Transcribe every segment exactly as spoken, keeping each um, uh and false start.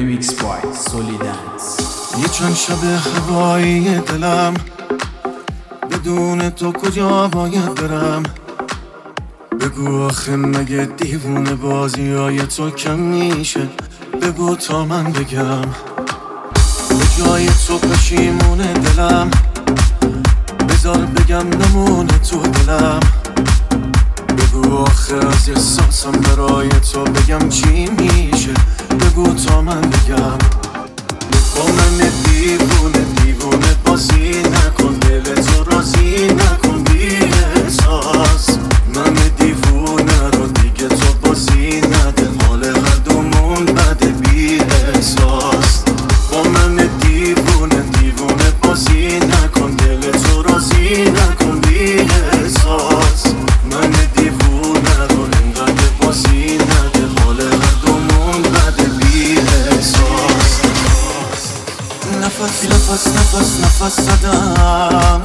Remix by Solidance. یه چند شب هوایی دلم بدون تو کجا باید برم؟ بگو آخه مگه دیوونه بازی های تو کم میشه؟ بگو تا من بگم به جای تو پشیمونه دلم، بذار بگم نمونه تو دلم. بگو آخه از احساسم برای تو بگم چی میشه؟ بگو تا من بگم. با من دیوونه دیوونه بازی نکن، دل تو راضی نکن بی احساس. من دیوونه رو دیگه تو بازی نده، حال هر دومون بده بی احساس. با من دیوونه دیوونه بازی نکن، دل تو راضی نکن بی احساس. من دیوونه رو انقدر بازی نده، حال هر دومون بده بی احساس. نفس نفس نفس نفس زدم،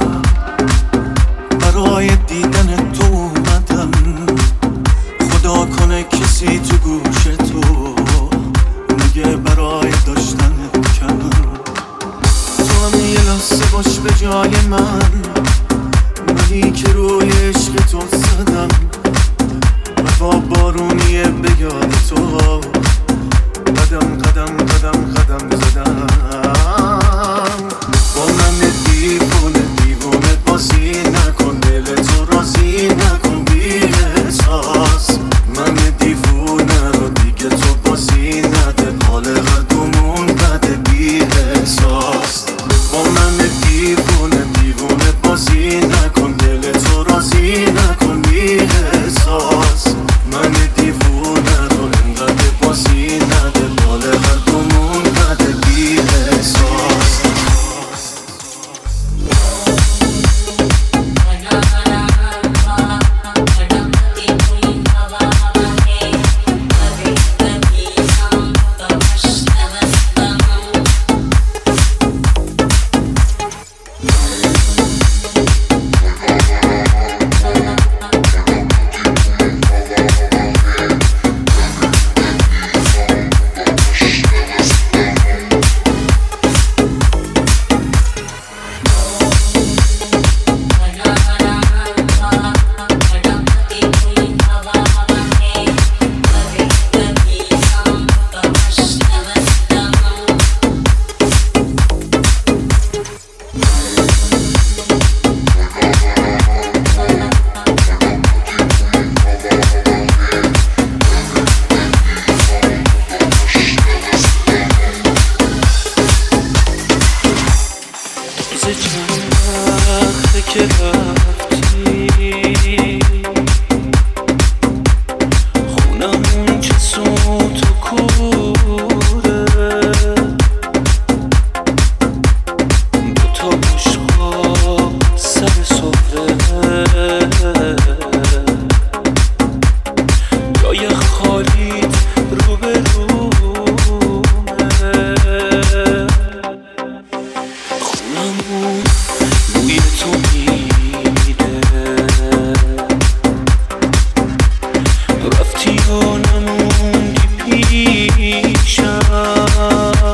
برای دیدن تو اومدم. خدا کنه کسی تو گوش تو میگه برای داشتن کم. تو هم یه لحظه باش به جای من، منی که روی عشق تو زدم. هوا بارونیه به یاد تو، قدم قدم قدم قدم زدم. با من دیوونه دیوونه بازی نکن، دل تو راضی نکن بی احساس. من دیوونه رو دیگه تو بازی نده، حال هر دومون بده بی احساس. با من دیوونه دیوونه بازی نکن، دل تو راضی نکن بی احساس. من دیوونه رو انقدر بازی نده، حال هر دومون بده بی احساس. که رفتی خونمون چه سوت و کوره، دوتا بشقاب سر سفره، جای خالیت رو به رومه. خونمون بوی تو میده، رفتی و نموندی پیشم.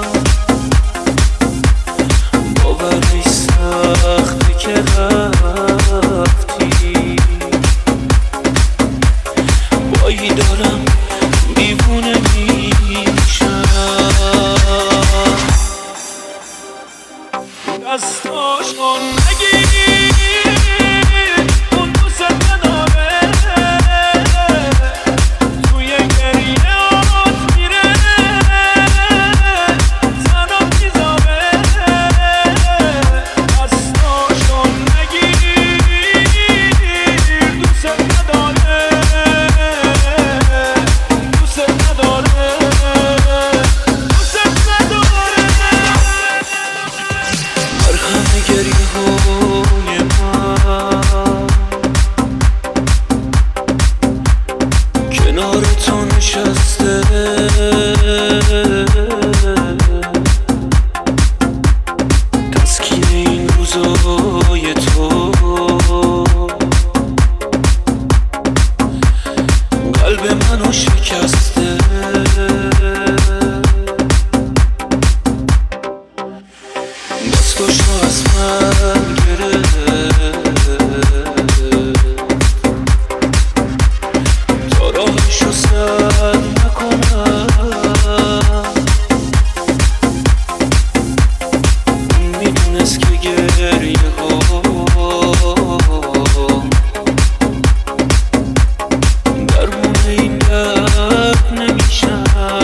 باورش سخته که رفتی، بایی دارم دیوونه میشم. دستاشو نگیر، اون دوست نداره، توی گریهات میره، زنم میذاره. دستاشو نگیر، دوست نداره، دوست نداره، دوست نداره. مرهم گریه های من کنار تو نشسته، تسکین این روزای تو قلب منو شکسته. دستاشو از من گرفت تا راهشو سد نکنم میدونست که گریه ها درمون این درد نمیشن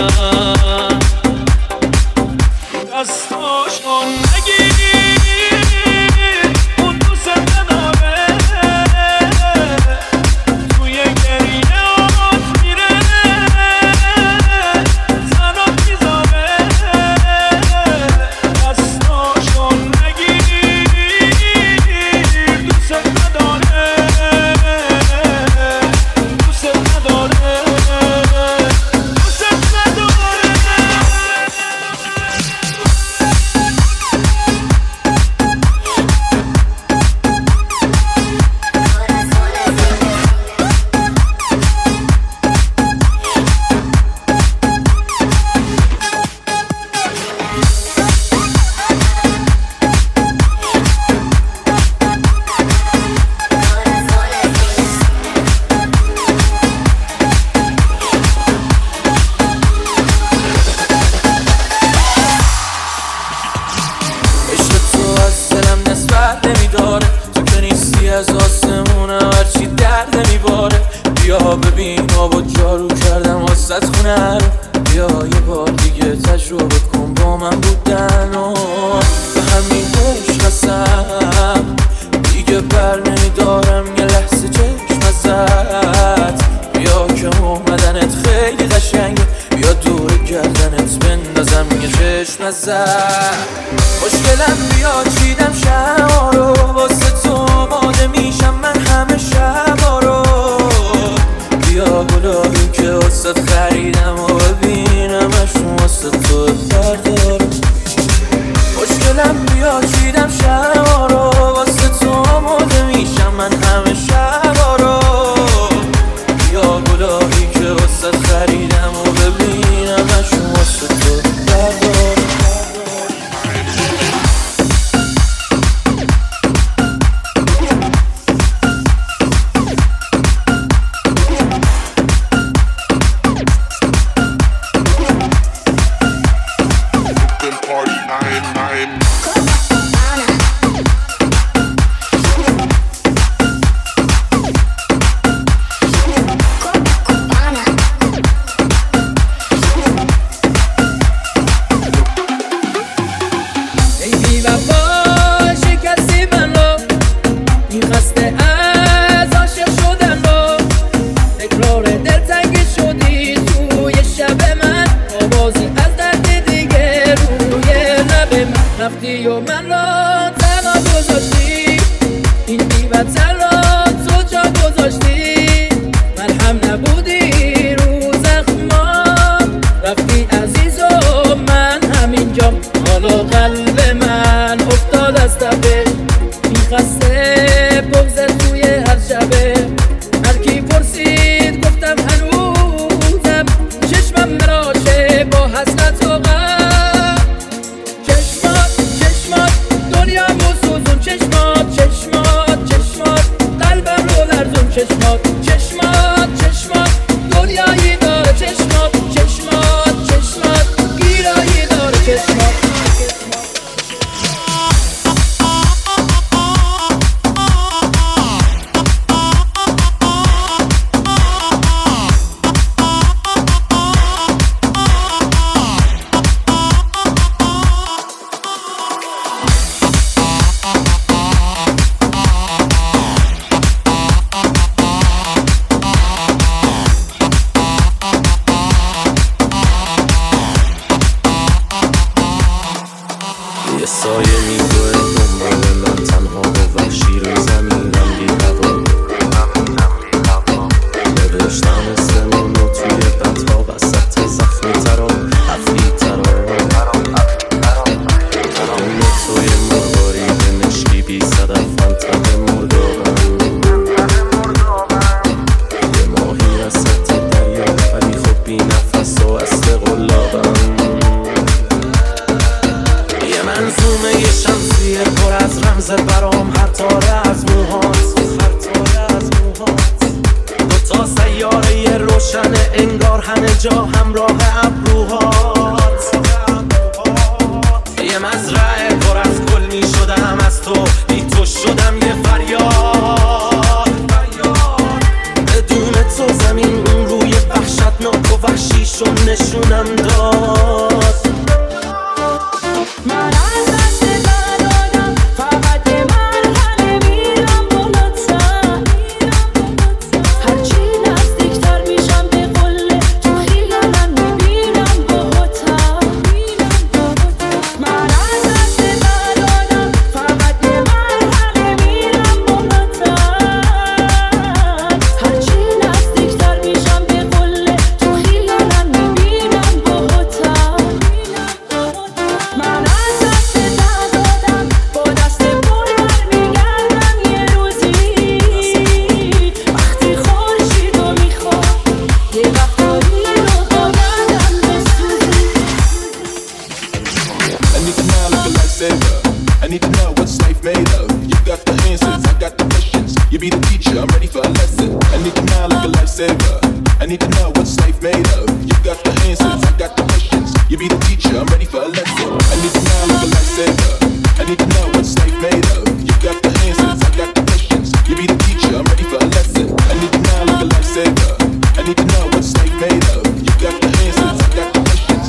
دستاشو نگیر اون دوست نداره توی گریهات میره زنات میذاره دستاشو نگیر دوست نداره دوست نداره دوست نداره از آسمونه هرچی درد نمیباره بیا ببین آب و جارو کردم واسط خونه رو بیا یه بار دیگه تجربه کن با من بودن و به همین عشق هستم دیگه بر نمیدارم یه لحظه چشم ازت بیا که اومدنت خیلی قشنگه بیا دور گردنت بندازم یه چشم ازت خوشگلم بیا چیدم شما رو واسه تو آماده میشم من همه شبا رو بیا گلایی که واسه خریدم و ببینمشون واسه تو بردارم خوشگلم بیا چیدم شما رو واسه تو آماده میشم من همه شبا رو بیا گلایی که واسه خریدم و ببینمشون واسه تو بردارم رفتی و من را تنها گذاشتی این بی‌وطن را تو جا گذاشتی مرهم نبودی رو زخمام رفتی عزیز و من همینجا حالا قلب من افتاد از تپه میخسته بغضت توی هر شبه هر کی پرسید گفتم هنوزم چشمم مراشه با حسرت و غم چشمات چشمات چشمات دنیایی داره چشمات چشمات چشمات گیرایی داره چشمات یه سایه میگوه دنبال من تنها و وحشی رو زمینم بی هوا نوشتم اسمون رو توی بطها وسط زخمی ترا حفلی ترا دل توی مرواری به مشکی بی صدف فانتم مردابم یه ماهی رسط دریا ولی خب بی نفس و است قلابم یه منظومه یه شمسیه پر از رمز برام، هر تاره از موهات، هر تاره از موهات. دو تا سیاره روشنه انگار همه جا همراه ابروهات. یه مزرعه پر از گل می شدم از تو، بی تو شدم یه فریاد. بدون تو زمین اون روی وحشتناک و وحشیشو نشونم داد. من از دست دادم فقط یه مرحله میرم بالاتر، هرچی نزدیکتر میشم به قله تو خیالم میبینم باهاتر. من از دست دادم فقط یه مرحله میرم بالاتر، هرچی نزدیکتر میشم به قله تو خیالم میبینم باهاتر. من از دست دادم با دست پر برمیگردم یه روزی، وقتی خورشیدو میخوام یه وقتایی رو با گردم بسوزی. I need to know like a lifesaver. I need to know what's life made of. You got the answers, I got the questions. You be the teacher, I'm ready for a lesson. I need to know like a lifesaver. I need to know what's life made of. You got the answers, I got the questions. You be the teacher, I'm ready for a lesson. I need to know like a lifesaver. I need to know what's life made of. You got the answers, I got the questions. You be the teacher, I'm ready for a lesson. I need to know like a lifesaver. I need to know what's life made of. You got the answers, I got the questions.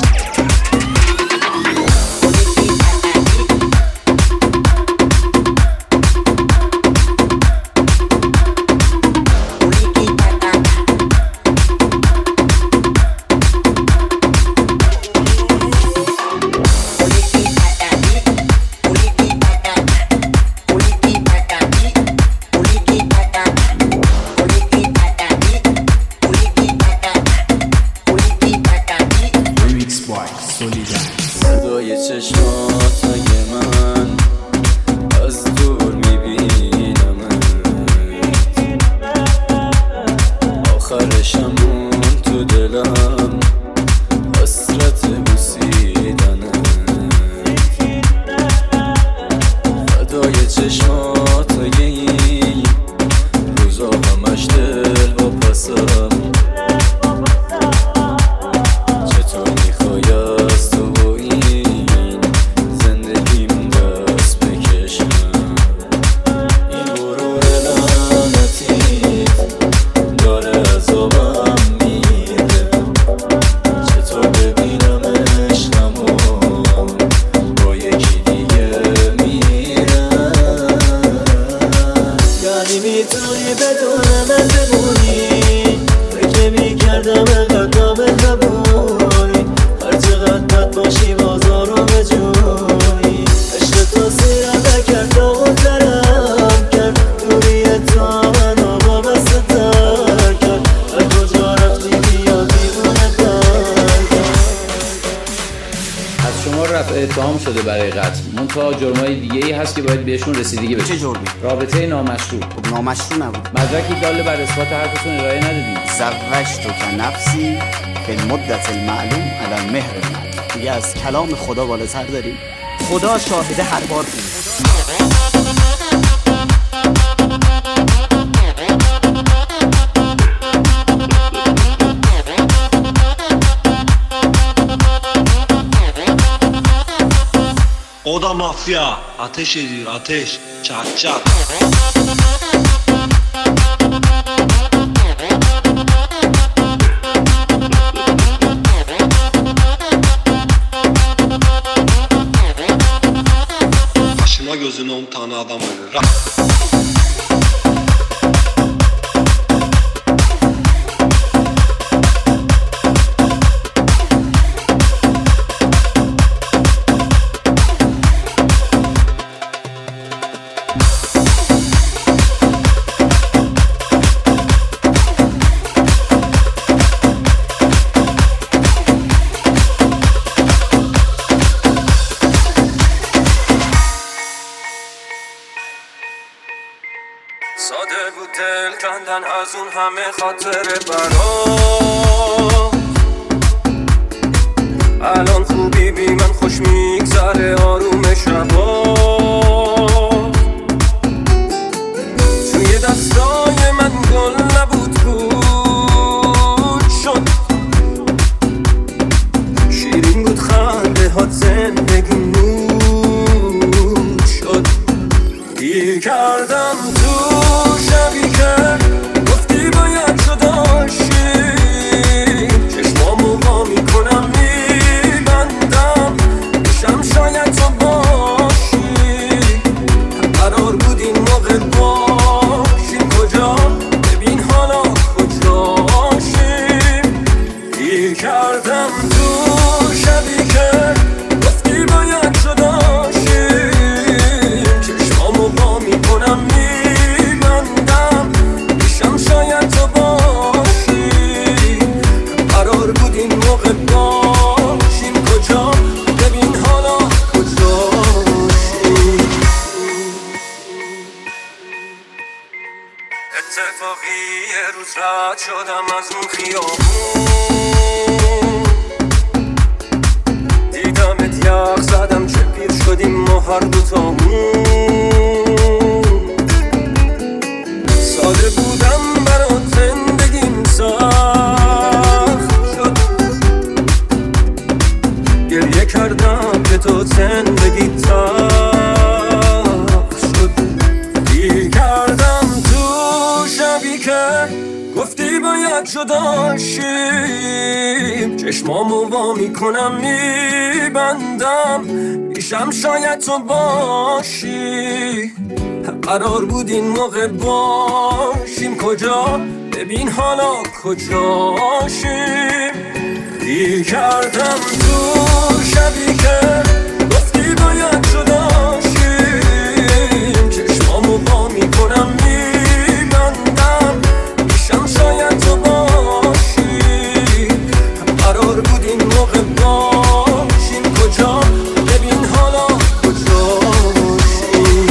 Remix by Solidance. صدای چشماتای من از دور میبینمت، آخرشم مون تو دلم حسرت بوسیدنت. فدای چشماتای این روزا همش دل و پسم. چطور میخوای از تو و این زندگیم دست بکشم؟ این غرور لعنتیت داره عذابم میده. چطور ببینم عشقمو با یکی دیگه میرم؟ یعنی میتونی بدون من بمونی؟ فکر میکردم انقدر مهربونی، هر چقدر بد باشی بازارو به جونی. عشق تو سیرم نکرد داغ‌ترم کرد، دوری تو منو با بسته تر کرد. هر کجا رفتی بیا دیوونه تر کرد. از شما رفع اتهام شده برای قتل، منتها جرمای دیگه ای هست که باید بهشون رسیدگی بشه. چه جرمی؟ رابطه نامشروع. خب نامشروع نبود. مدرکی دال بر اثبات حرفتون ارائه ندادید. زوجت که نفسی به مدت المعلوم علی المهر المعلوم. دیگه از کلام خدا بالاتر داریم. خدا شاهده هر بار بود. O da mafya. Ateş ediyor, ateş. Çat çat. Başına gözüne on tane adam ölür. ساده بود دل کندن از اون همه خاطر برام. الان خوبی بی من خوش میگذره آرومش کردم تو شبی که گفتی باید جدا شی چشمامو وا میکنم میبندم میشم شاید تو باشی قرار بود این موقع باشیم کجا ببین حالا کجاشیم گیر کردم تو شبی که گفتی باید جدا شی چشمامو وا میکنم میبندم میشم شاید تو باشی قرار بود این موقع باشیم کجا ببین حالا کجاشیم اتفاقی یه روز رد شدم از اون خیابون دیدمت یخ زدم چه پیر شدیم ما هر دوتامون ساده بودم برات زندگیم سخت شد گریه کردم که تو زندگی تلخ شد گیر کردم تو شبی که گفتی باید جدا شیم چشمامو وا میکنم میبندم میشم شاید تو باشی قرار بود این موقع باشیم کجا ببین حالا کجاشیم گیر کردم تو شبی که گفتی باید جدا شیم چشمامو وا میکنم میبندم میشم شاید تو باشی قرار بود این موقع باشیم کجا ببین حالا کجاشیم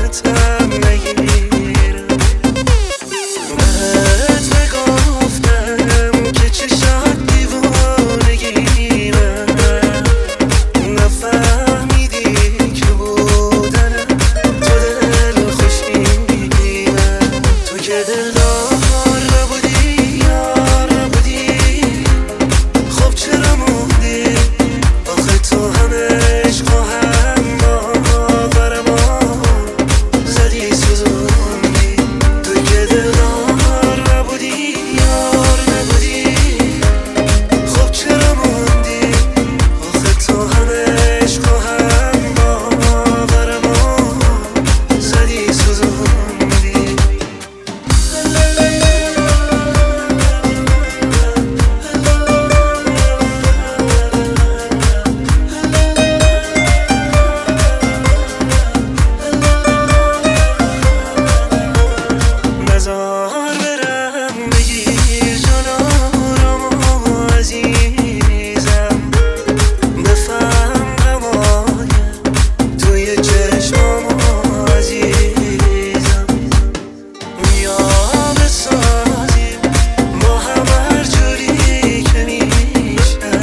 راحتم نگیرم بهت بگفتم که چشات دیوانگیمه نفهمیدی که بودنم تو دل خوشیمه تو که دلدار نبودی یار نبودی خب چرا موندی آخه تو همه عشق و هم باور ما زدی سوزوندی تو که دلدار نبودی یار نبودی خب چرا موندی آخه تو همه عشق و هم باور ما زدی سوزوندی نزار برم بگیر جان آرام و عزیزم بفهم غمای توی چشمام عزیزم بیا بسازیم با هم هر جوری که میشه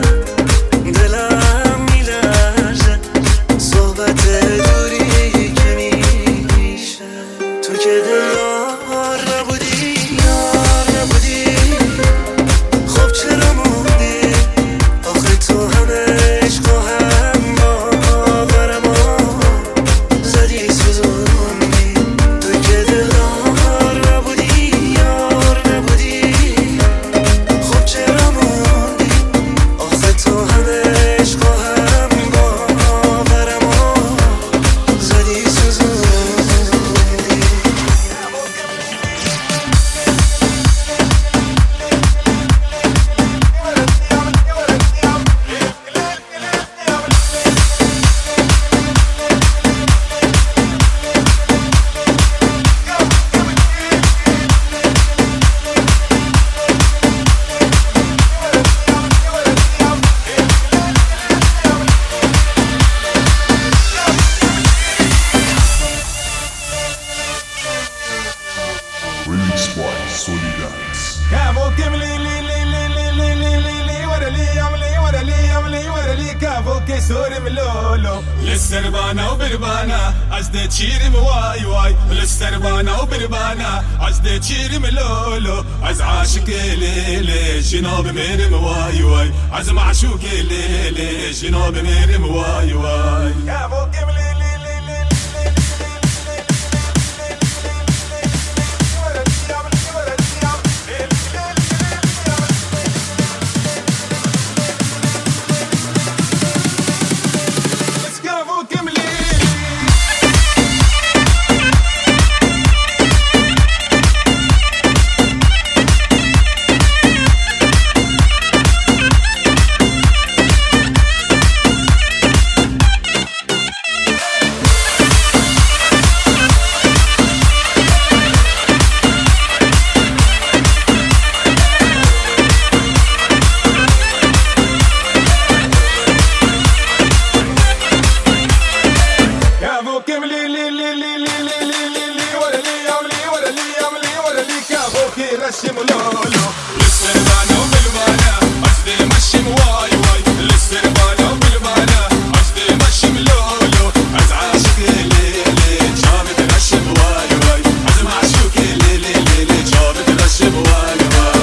دلم میلرزه صحبت دوری که میشه تو که دلدار نبودی یار نبودی خب چرا موندی آخه تو همه عشق و هم باور ما زدی سوزوندی تو که دلدار نبودی یار نبودی خب چرا موندی آخه تو همه عشق و هم باور ما زدی سوزوندی Remix by Solidance. كافو كملي لي لي لي لي لي لي لي لي ورا لي يملي ورا لي يملي ورا لي كافو كسور ملولو للسربانة وبربانة عزدة تشيري مواي واي للسربانة وبربانة عزدة تشيري ملولو عز عاشق ليلي جنوب ميري مواي واي عز معشوق ليلي جنوب ميري مواي واي كافو كملي لي لي لي رشم لولو للسربانة وبالبانة عزدي مشم واي واي للسربانة وبالبانة عزدي مشم لولو عز عاشق ليلي جابت رشم واي واي عز معشوق ليلي ليلي جابت رشم واي واي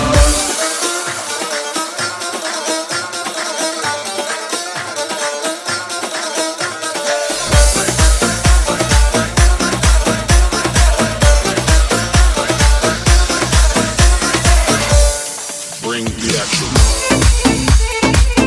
Bring the action.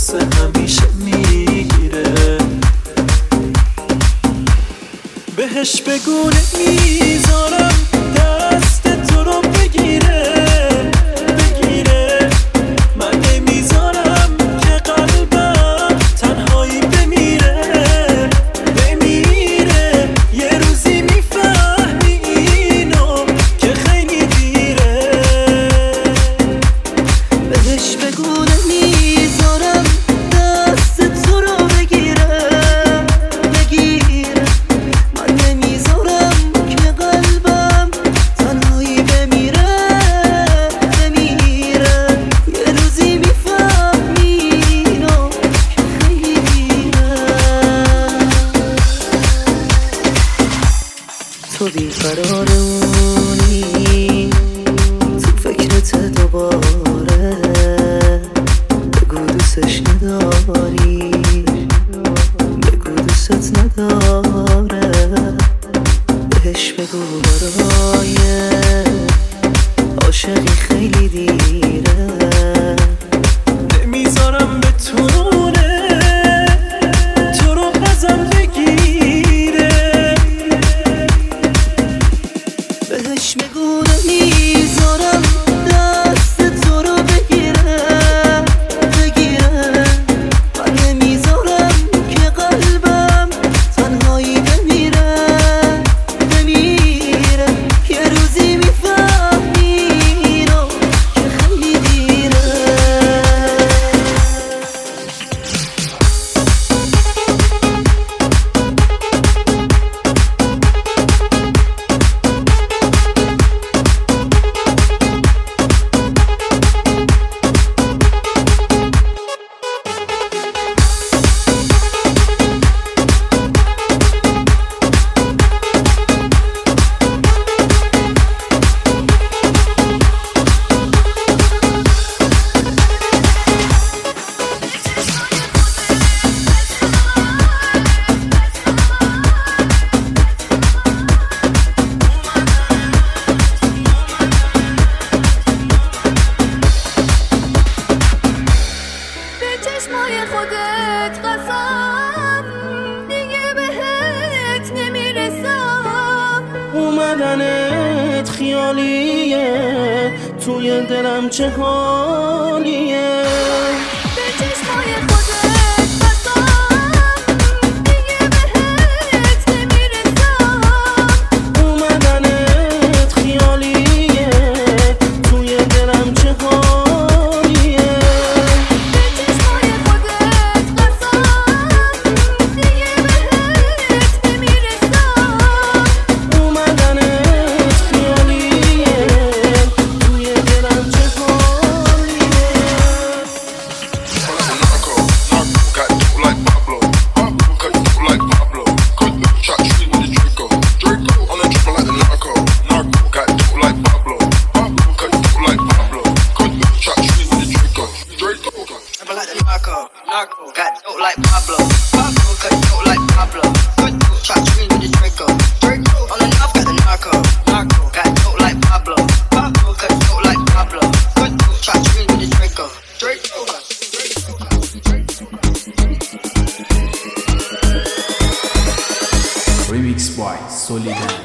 واسه همیشه میگیره. بهش بگو نمیذارم دست تو رو بگیره بگیره. من نمیذارم که قلبم تنهایی بمیره بمیره. یه روزی میفهمی اینو که خیلی دیره. بهش بگو نمیذارم دست تو رو بگیره بگیره. من نمیذارم که قلبم تنهایی بمیره بمیره. یه روزی میفهمی اینو که خیلی دیره. تو بیقرارونی تو فکرت دوباره. بگو دوستش نداری بگو دوست نداره. بهش بگو برای عاشقی خیلی دیره. نمیذارم بتونه تو رو ازم بگیره. بهش بگو نمیذارم دست تو رو بگیره بگیره. من نمیذارم که قلبم تنهایی بمیره بمیره. یه روزی میفهمی اینو که خیلی دیره. به چشمای خودت قسم دیگه بهت نمیرسم. اومدنت خیالیه توی دلم چه حالیه. به چشمای خودت قسم دیگه بهت نمیرسم. اومدنت خیالیه توی دلم چه حالیه. به چشمای خودت قسم دیگه بهت نمیرسم. اومدنت خیالیه توی دلم چه حالیه. Got dope like Pablo. Pablo cut dope like Pablo. Good dope, shot screen with the Draco. Draco on the knob got the narco. Narco got dope like Pablo. Pablo cut dope like Pablo. Good dope, shot screen with the Draco. Draco. Remix by Solidance.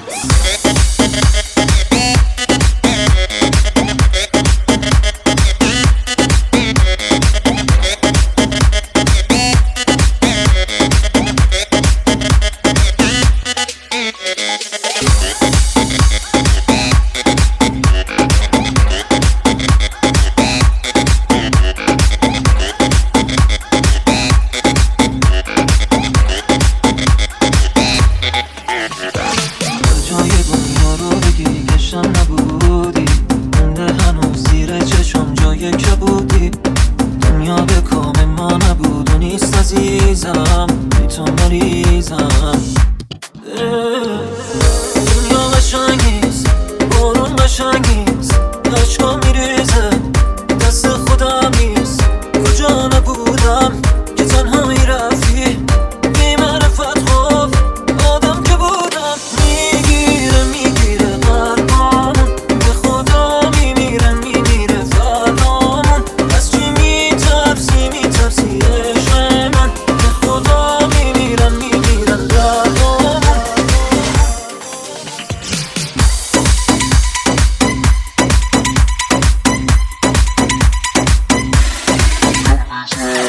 عزیزم بی تو مریضم. دنیا قشنگیست بارون قشنگیست عشقا میریزه دست خودم نیست. کجا نبودم که تنها میرفتی بی معرفت خوف آدم که بودم. میگیره میگیره قلبامون به خدا میمیره میمیره فرامون. از چی میترسی میترسی Smash.